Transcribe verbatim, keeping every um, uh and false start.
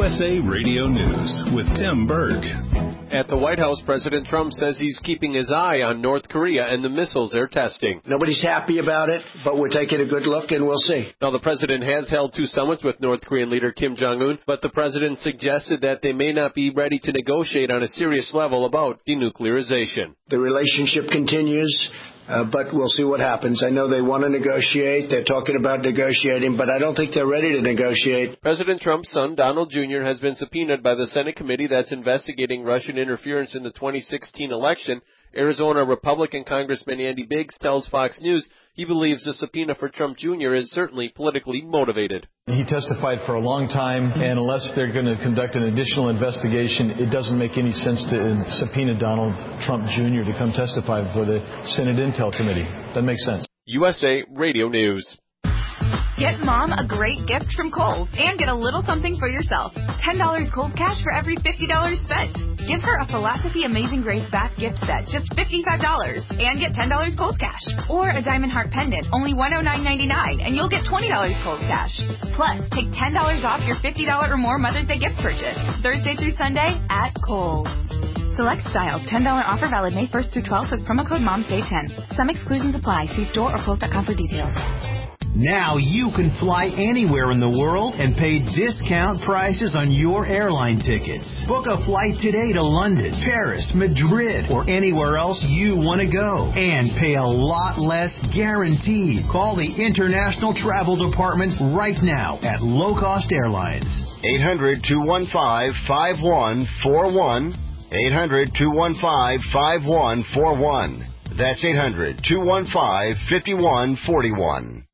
S A Radio News with Tim Berg. At the White House, President Trump says he's keeping his eye on North Korea and the missiles they're testing. Nobody's happy about it, but we're taking a good look and we'll see. Now, the president has held two summits with North Korean leader Kim Jong-un, but the president suggested that they may not be ready to negotiate on a serious level about denuclearization. The relationship continues. Uh, but we'll see what happens. I know they want to negotiate. They're talking about negotiating, but I don't think they're ready to negotiate. President Trump's son, Donald Junior, has been subpoenaed by the Senate committee that's investigating Russian interference in the twenty sixteen election. Arizona Republican Congressman Andy Biggs tells Fox News he believes the subpoena for Trump Junior is certainly politically motivated. He testified for a long time, and unless they're going to conduct an additional investigation, it doesn't make any sense to subpoena Donald Trump Junior to come testify before the Senate Intel Committee. That makes sense. U S A Radio News. Get Mom a great gift from Kohl's and get a little something for yourself. ten dollars Kohl's cash for every fifty dollars spent. Give her a Philosophy Amazing Grace bath gift set, just fifty-five dollars, and get ten dollars Kohl's cash. Or a Diamond Heart pendant, only one hundred nine ninety-nine, and you'll get twenty dollars Kohl's cash. Plus, take ten dollars off your fifty dollars or more Mother's Day gift purchase, Thursday through Sunday at Kohl's. Select styles, ten dollars offer valid May first through twelfth with promo code MOMSDAY ten. Some exclusions apply. See store or Kohl's dot com for details. Now you can fly anywhere in the world and pay discount prices on your airline tickets. Book a flight today to London, Paris, Madrid, or anywhere else you want to go. And pay a lot less guaranteed. Call the International Travel Department right now at Low Cost Airlines. eight hundred, two one five, five one four one. eight hundred, two one five, five one four one. That's eight hundred, two one five, five one four one.